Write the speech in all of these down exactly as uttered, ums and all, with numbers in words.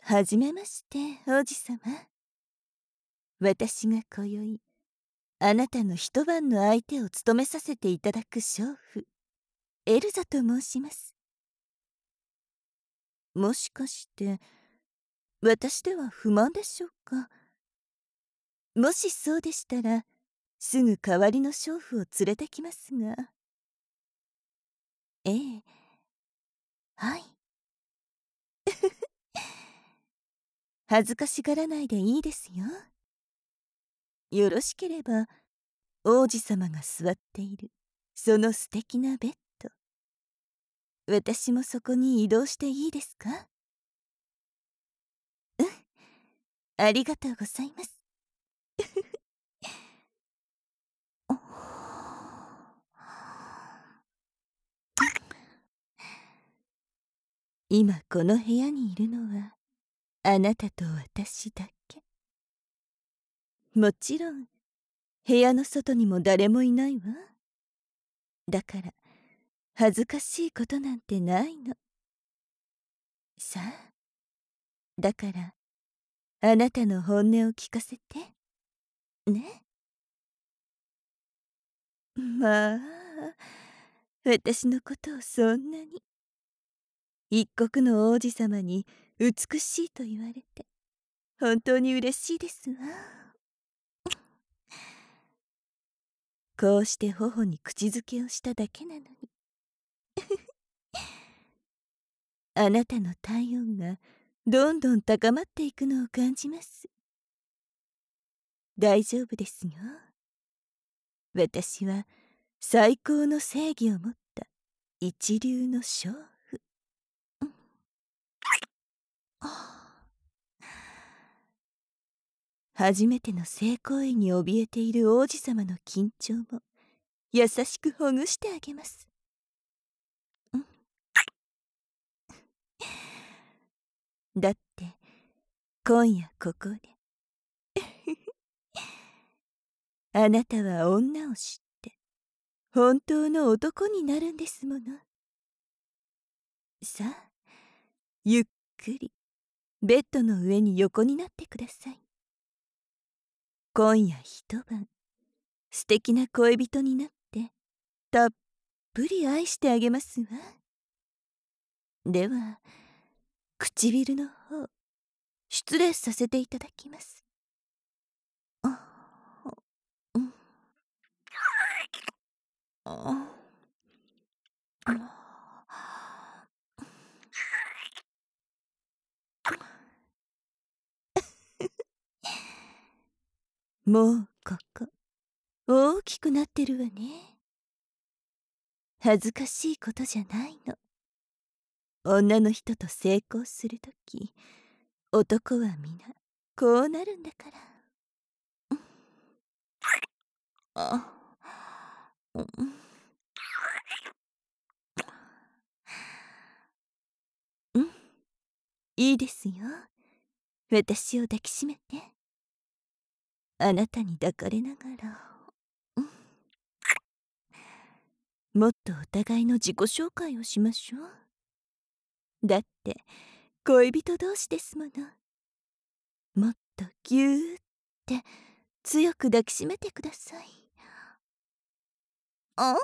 はじめまして、王子様。私が今宵、あなたの一晩の相手を務めさせていただく娼婦、エルザと申します。もしかして、私では不満でしょうか？もしそうでしたら、すぐ代わりの娼婦を連れてきますが。ええ、はい。恥ずかしがらないでいいですよ。よろしければ、王子様が座っている、その素敵なベッド。私もそこに移動していいですか？うん、ありがとうございます。今この部屋にいるのは、あなたと私だけ。もちろん、部屋の外にも誰もいないわ。だから、恥ずかしいことなんてないの。さあ、だから、あなたの本音を聞かせて。ね。まあ、私のことをそんなに。一国の王子様に美しいと言われて、本当に嬉しいですわ。こうして頬に口づけをしただけなのに。あなたの体温がどんどん高まっていくのを感じます。大丈夫ですよ。私は最高の正義を持った一流の娼婦。うん、初めての性行為に怯えている王子様の緊張も優しくほぐしてあげます。うん、だって今夜ここであなたは女を知って本当の男になるんですもの。さあ、ゆっくりベッドの上に横になってください。今夜一晩素敵な恋人になってたっぷり愛してあげますわ。では唇の方失礼させていただきます。あ、うん、あ、もうここ大きくなってるわね。恥ずかしいことじゃないの。女の人と成功するとき、男は皆こうなるんだから。あ、うん、うん、いいですよ。私を抱きしめて。あなたに抱かれながら、うん、もっとお互いの自己紹介をしましょう。だって恋人同士ですもの。もっとぎゅーって強く抱きしめてください。あ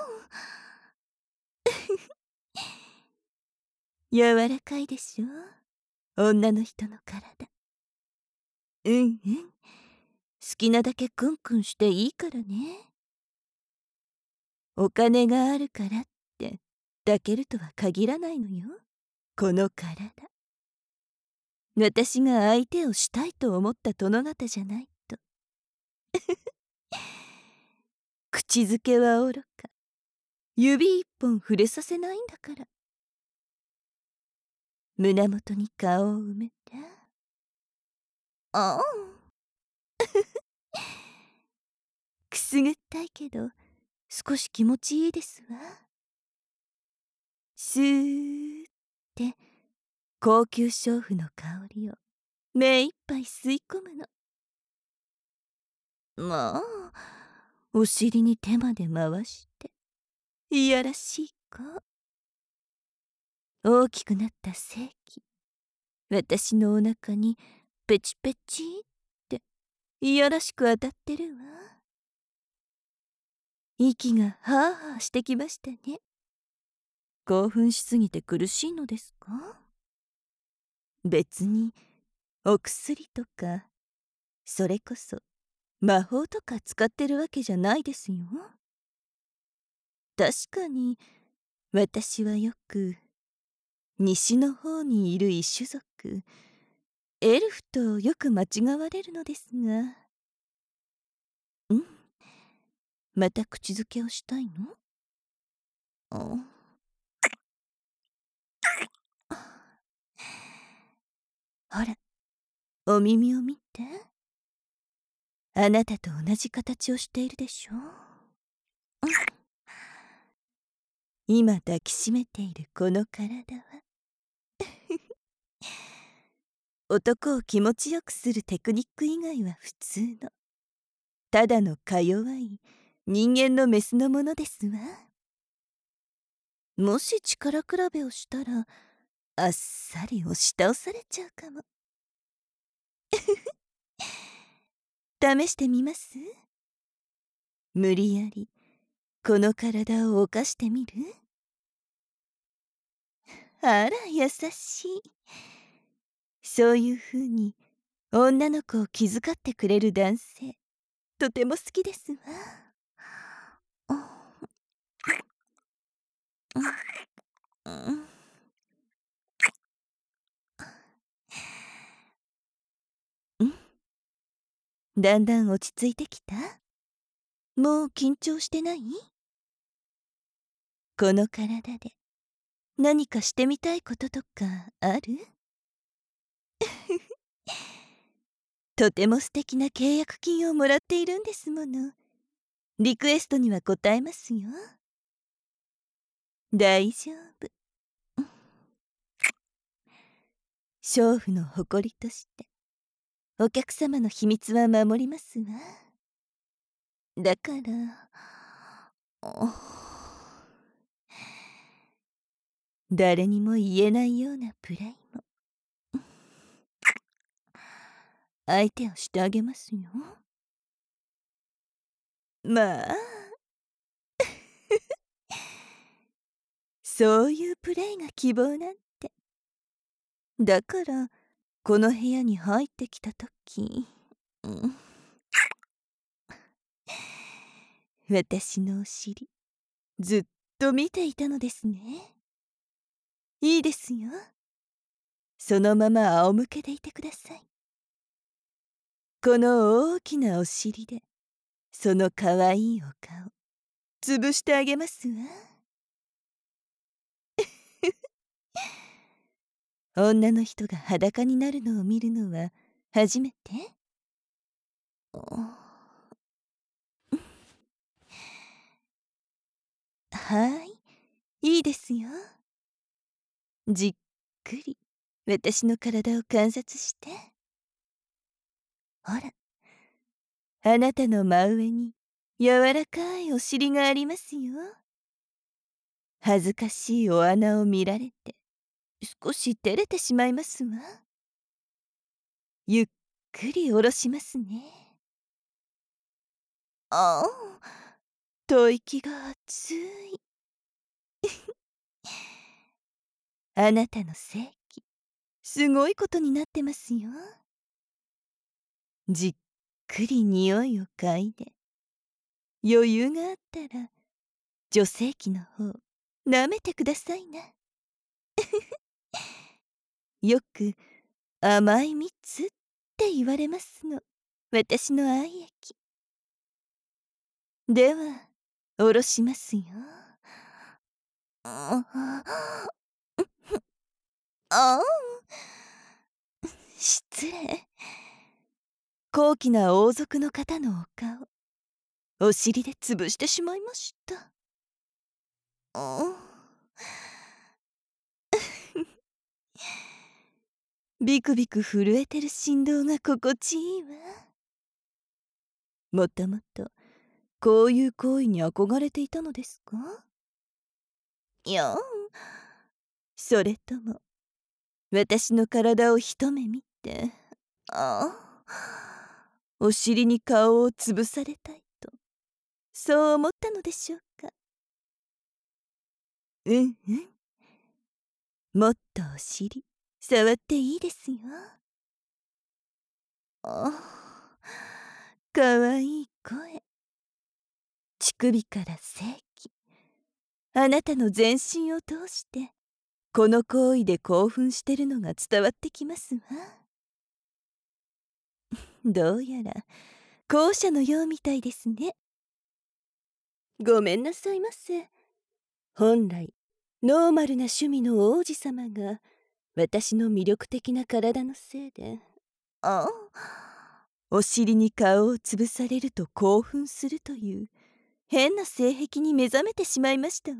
柔らかいでしょ、女の人の体。うんうん、好きなだけクンクンしていいからね。お金があるからって抱けるとは限らないのよ、この体。私が相手をしたいと思った殿方じゃないと。口づけはおろか、指一本触れさせないんだから。胸元に顔を埋めて。ああくすぐったいけど少し気持ちいいですわ。スーって高級娼婦の香りを目いっぱい吸い込むの。もうお尻に手まで回して、いやらしい子。大きくなった性器、 私のお腹にペチペチっていやらしく当たってるわ。息がハーハーしてきましたね。興奮しすぎて苦しいのですか？別にお薬とか、それこそ魔法とか使ってるわけじゃないですよ。確かに私はよく西の方にいる異種族エルフとよく間違われるのですが。ん？また口づけをしたいの？あほら、お耳を見て。あなたと同じ形をしているでしょ。今抱きしめているこの体は男を気持ちよくするテクニック以外は普通のただのか弱い人間のメスのものですわ。もし力比べをしたらあっさり押し倒されちゃうかも。試してみます？無理やりこの体を犯してみる？あら優しい。そういう風に女の子を気遣ってくれる男性とても好きですわ。だんだん落ち着いてきた？もう緊張してない？この体で何かしてみたいこととかある？とても素敵な契約金をもらっているんですもの。リクエストには応えますよ。大丈夫。娼婦の誇りとしてお客様の秘密は守りますわ。だから誰にも言えないようなプレイも相手をしてあげますよ。まあそういうプレイが希望なんて。だからこの部屋に入ってきた時、うん、私のお尻ずっと見ていたのですね。いいですよ。そのまま仰向けでいてください。この大きなお尻でそのかわいいお顔潰してあげますわ。女の人が裸になるのを見るのは初めて？はい、いいですよ。じっくり私の体を観察して。ほら、あなたの真上に柔らかいお尻がありますよ。恥ずかしいお穴を見られて少し照れてしまいますわ。ゆっくり下ろしますね。ああ、吐息が熱い。あなたの性器すごいことになってますよ。じっくり匂いを嗅いで余裕があったら女性器の方舐めてくださいな。よく甘い蜜って言われますの、私の愛液。では下ろしますよ。ああ、失礼。高貴な王族の方のお顔お尻で潰してしまいました。ビクビク震えてる振動が心地いいわ。もともとこういう行為に憧れていたのですか？いや、それとも私の体を一目見て、ああ、お尻に顔をつぶされたいと、そう思ったのでしょうか。うんうん。もっとお尻、触っていいですよ。ああ、かわいい声。乳首から性器。あなたの全身を通して、この行為で興奮してるのが伝わってきますわ。どうやら、後者のようみたいですね。ごめんなさいませ。本来、ノーマルな趣味の王子様が、私の魅力的な体のせいで、あお尻に顔をつぶされると興奮するという、変な性癖に目覚めてしまいましたわ。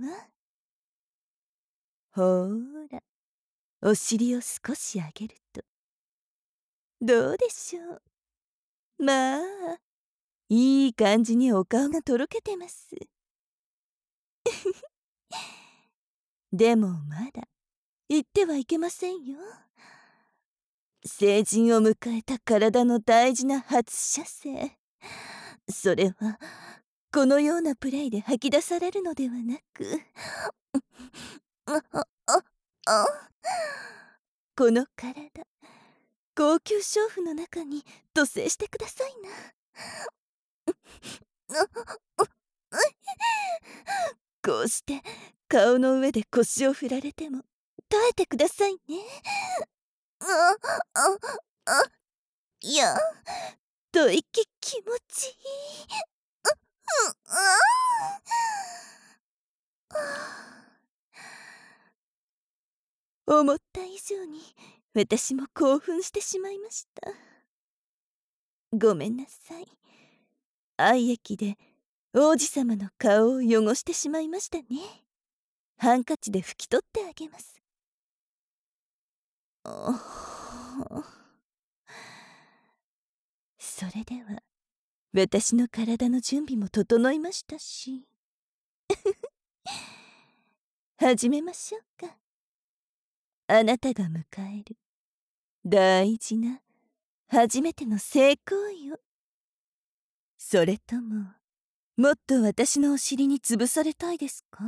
ほーら、お尻を少し上げると、どうでしょう。まあ、いい感じにお顔がとろけてます。でもまだ、言ってはいけませんよ。成人を迎えた体の大事な初射精。それは、このようなプレイで吐き出されるのではなく、あ、あ、あ、あこの体、高級娼婦の中に土星してくださいな。こうして顔の上で腰を振られても耐えてくださいね。あ、あ、あ、いや、吐息気持ちいい。思った以上に私も興奮してしまいました。ごめんなさい。愛液で王子様の顔を汚してしまいましたね。ハンカチで拭き取ってあげます。それでは私の体の準備も整いましたし始めましょうか。あなたが迎える大事な初めての性行為を。それとももっと私のお尻に潰されたいですか？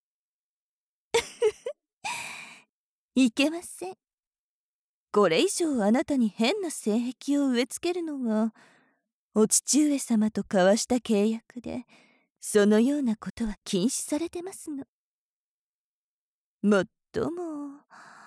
いけません。これ以上あなたに変な性癖を植え付けるのは、お父上様と交わした契約で、そのようなことは禁止されてますの。もっとも、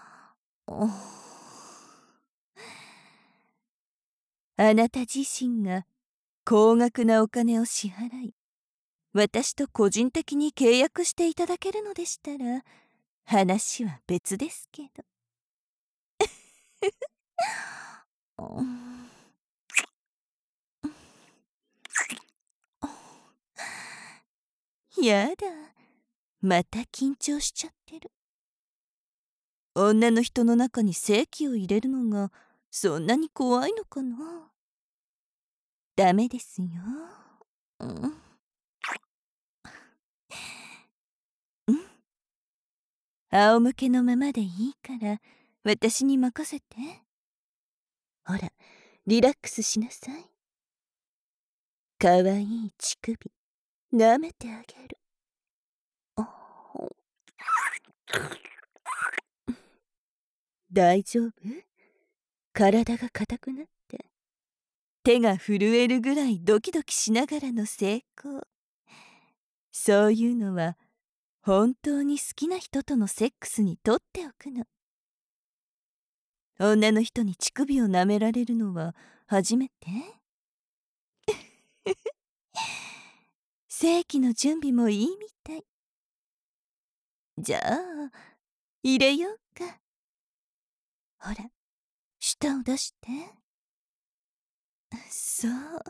あなた自身が高額なお金を支払い、私と個人的に契約していただけるのでしたら、話は別ですけど。やだ、また緊張しちゃってる。女の人の中に性器を入れるのがそんなに怖いのかな。ダメですよ。うん、うん、仰向けのままでいいから私に任せて。ほら、リラックスしなさい。かわいい乳首舐めてあげる。大丈夫？体が硬くなって手が震えるぐらいドキドキしながらの成功。そういうのは本当に好きな人とのセックスにとっておくの。女の人に乳首を舐められるのは初めて？性器の準備もいいみたい。じゃあ入れようか。ほら、舌を出して。そう、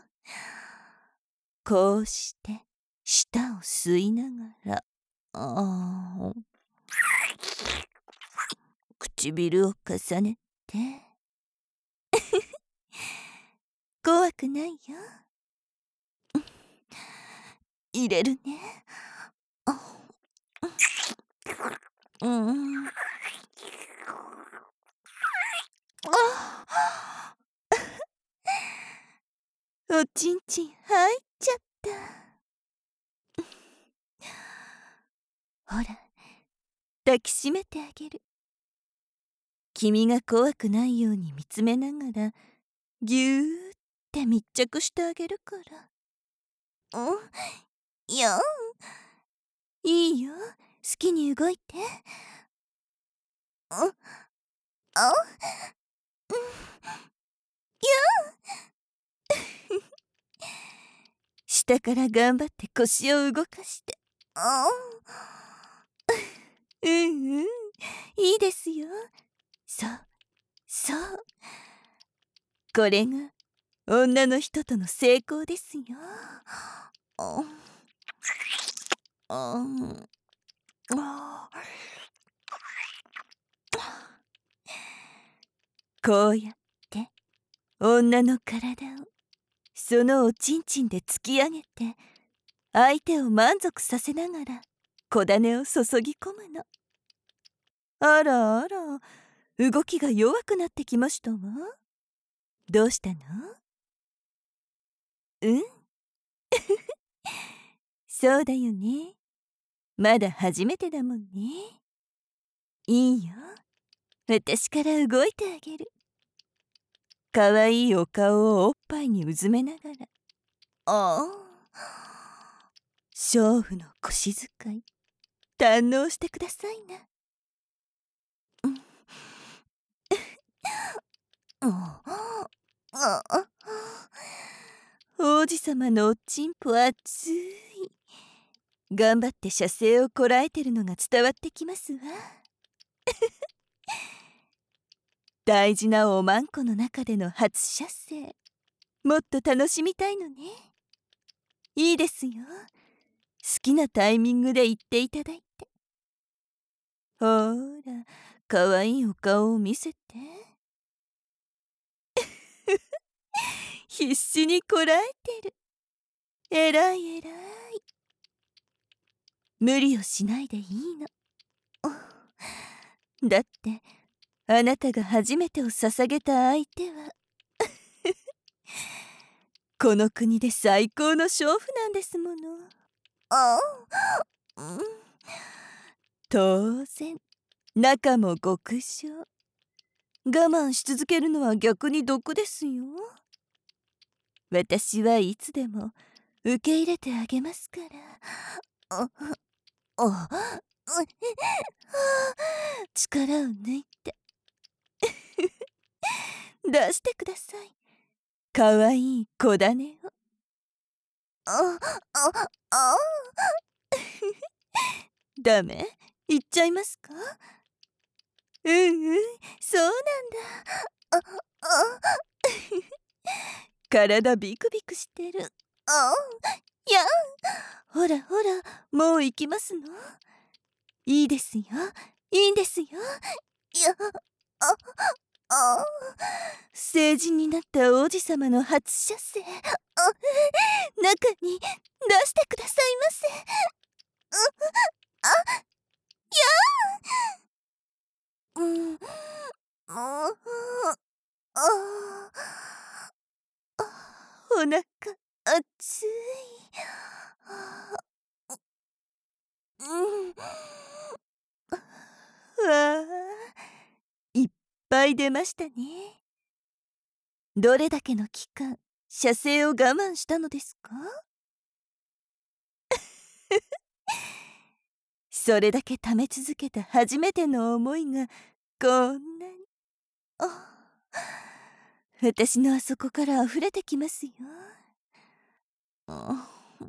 こうして舌を吸いながら、あー唇を重ねて。怖くないよ。入れるね。うん。 おちんちん入っちゃった。ほら、抱きしめてあげる。君が怖くないように見つめながら、ぎゅーって密着してあげるから。うん、いや、いいよ、好きに動いて。うん、あ、うん、いや。下から頑張って腰を動かして。あ、うんうん、いいですよ。そう、そう。これが女の人との成功ですよ。あ、あ、あ、こうやって女の体をそのおちんちんで突き上げて相手を満足させながら小種を注ぎ込むの。あらあら、動きが弱くなってきましたわ。どうしたの？うん。そうだよね。まだ初めてだもんね。いいよ、私から動いてあげる。かわいいお顔をおっぱいにうずめながら。ああ、娼婦の腰使い堪能してくださいな。うん、ああ、王子様のおちんぽ熱い。頑張って射精をこらえてるのが伝わってきますわ。大事なおまんこの中での初射精、もっと楽しみたいのね。いいですよ、好きなタイミングで言っていただいて。ほーら、かわいいお顔を見せて。必死にこらえてる。えらいえらい。無理をしないでいいの。だってあなたが初めてを捧げた相手はこの国で最高の娼婦なんですもの。あ、うん、当然中も極上。我慢し続けるのは逆に毒ですよ。私はいつでも受け入れてあげますから。あ、あ、力を抜いて出してください、かわいい小種を。あ、あ、あ、ダメ？言っちゃいますか？うんうん、そうなんだ。あ、あ、体ビクビクしてる。あ、やん。ほらほら、もう行きますの？いいですよ、いいんですよ。いや、あ、あ、成人になった王子様の初射精、あ、中に出してくださいませ。う、あ、やん。うん、もう、あ、お腹熱い。うん、わあ、いっぱい出ましたね。どれだけの期間射精を我慢したのですか？それだけ溜め続けた初めての思いがこんなに、あ、私のあそこから溢れてきますよ。あ、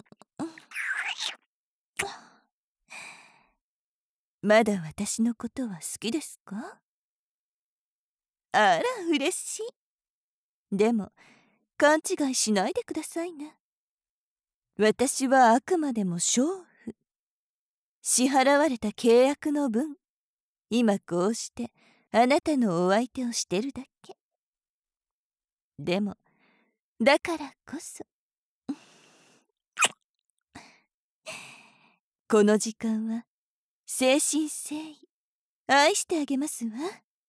まだ私のことは好きですか？あら、嬉しい。でも勘違いしないでくださいな。私はあくまでも娼婦。支払われた契約の分、今こうしてあなたのお相手をしてるだけ。でもだからこそこの時間は誠心誠意愛してあげますわ。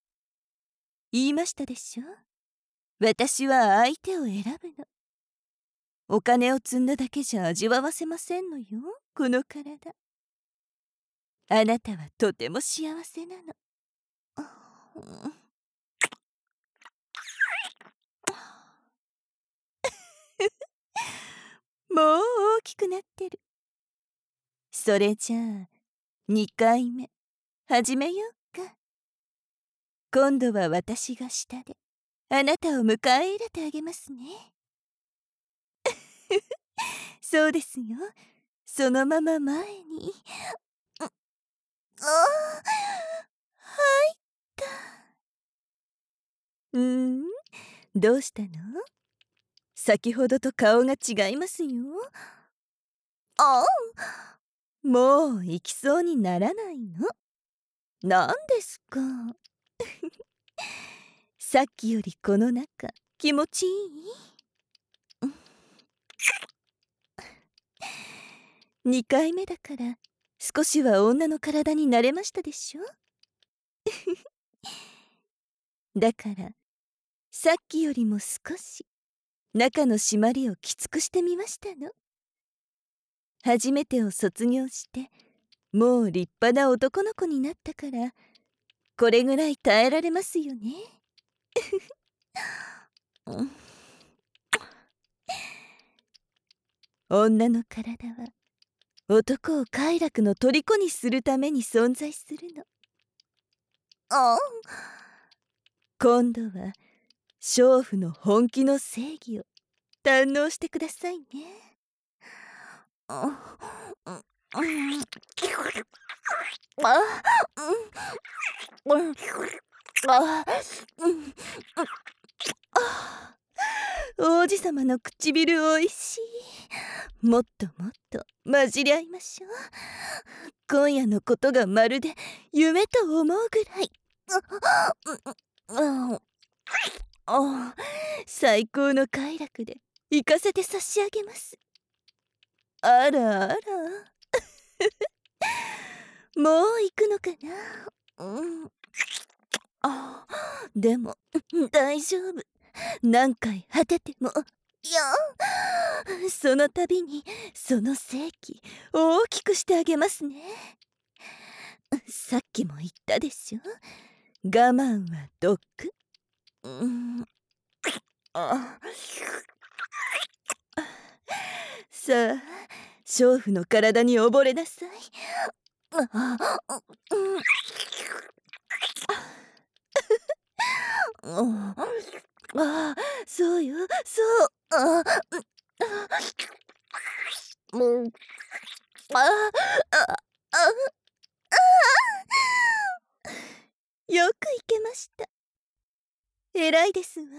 言いましたでしょ、私は相手を選ぶの。 お金を積んだだけじゃ味わわせませんのよ、この体。あなたはとても幸せなの。もう大きくなってる。それじゃあにかいめ始めようか。今度は私が下であなたを迎え入れてあげますね。そうですよ。そのまま前に。ああ、入った。うーん、どうしたの？先ほどと顔が違いますよ。ああ、もう行きそうにならないの？なんですか。さっきよりこの中気持ちいい？にかいめだから少しは女の体になれましたでしょ。だからさっきよりも少し中の締まりをきつくしてみましたの。初めてを卒業してもう立派な男の子になったからこれぐらい耐えられますよね。女の体は男を快楽の虜にするために存在するの。ああ、今度は娼婦の本気の正義を堪能してくださいね。あ、うん、うん、あ、うん、うん、あ、うん、あ、王子様の唇おいしい。もっともっと混じり合いましょう。今夜のことがまるで夢と思うぐらい。あ、あ、最高の快楽で行かせて差し上げます。あらあら。もう行くのかな。うん。あ、でも大丈夫。何回果てても。いや、その度にその正気大きくしてあげますね。さっきも言ったでしょ。我慢は毒。うん。あ、さあ娼婦の体に溺れなさい。あ、うん、ああ、そうよ、そう。あ、もう、あ、あ、あ、よくいけました。偉いですわ。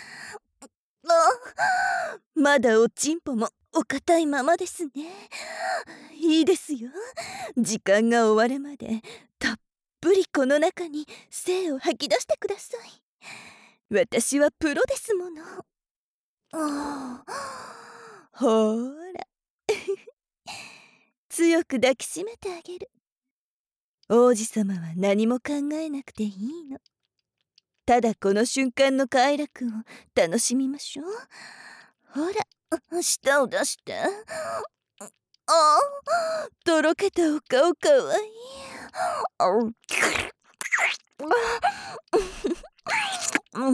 あ、まだおちんぽもお堅いままですね。いいですよ。時間が終わるまでたっぷりこの中に精を吐き出してください。私はプロですもの。ああ、ほーら強く抱きしめてあげる。王子様は何も考えなくていいの。ただこの瞬間の快楽を楽しみましょう。ほら、舌を出して。ああ、とろけたお顔かわいい。あう、うん、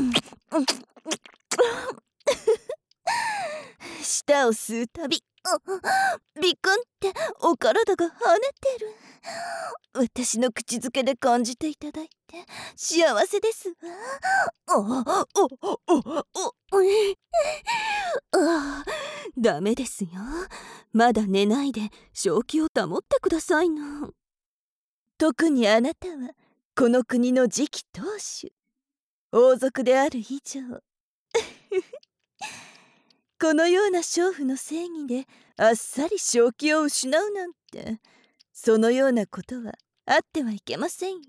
舌を吸うたび、ビクンってお体が跳ねてる。私の口づけで感じていただいて幸せですわ。おおおおおえあ、ダメですよ。まだ寝ないで正気を保ってくださいの。特にあなたはこの国の次期当主、王族である以上このような娼婦の正義であっさり正気を失うなんて、そのようなことはあってはいけませんよ。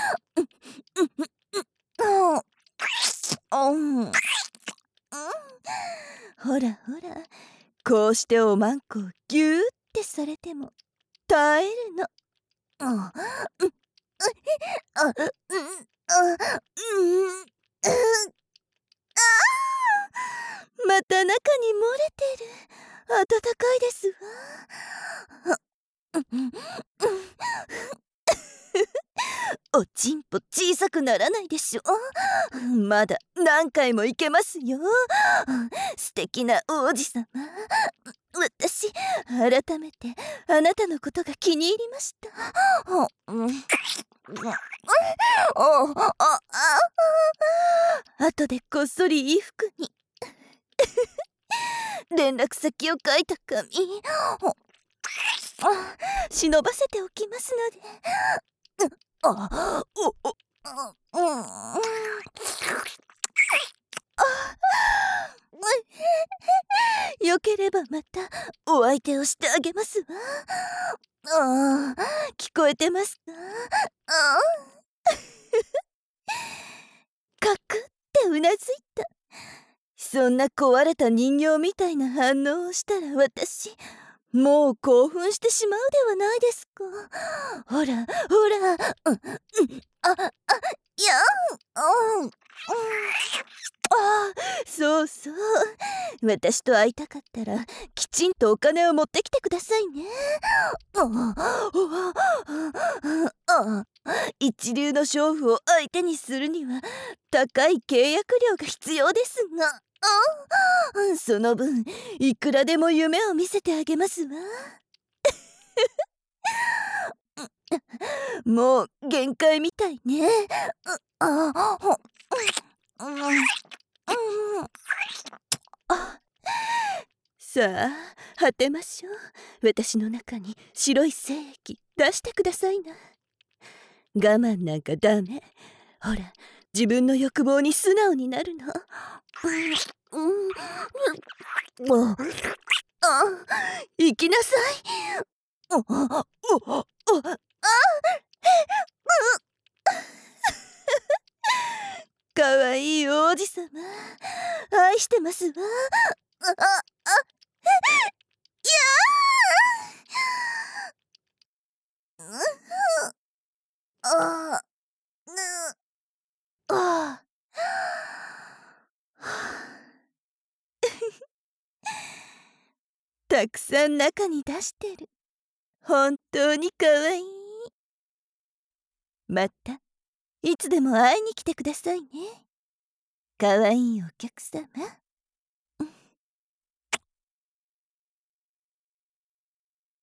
ほらほら、こうしておまんこをぎゅーってされても耐えるの。あ、うん、あ、うん、あ、うん、あ、ままた中に漏れてる。暖かいですわ。おちんぽ小さくならないでしょ。まだ何回もいけますよ。素敵な王子様。私、改めてあなたのことが気に入りました。後でこっそり衣服に連絡先を書いた紙忍ばせておきますので。あ、お、お、うん、よければまたお相手をしてあげますわ。ああ、聞こえてますか？あカクってうなずいた。そんな壊れた人形みたいな反応をしたら私もう興奮してしまうではないですか。ほらほら、うん、うん、あ、あ、いや、うん、うん、あ、そうそう。私と会いたかったらきちんとお金を持ってきてくださいね。ああ、一流の娼婦を相手にするには高い契約料が必要ですが、あ、その分いくらでも夢を見せてあげますわ。もう限界みたいね。あ、ほ、うん、うん、あ、さあ果てましょう。私の中に白い精液出してくださいな。我慢なんかダメ。ほら自分の欲望に素直になるの。うん、うん、あ、行きなさい。あ、あ、あ、あ、かわいい王子様、愛してますわ。あ、あ、あ、いやー、あ、ぬ、あ、たくさん中に出してる。本当にかわいい。またいつでも会いに来てくださいね。かわいいお客様。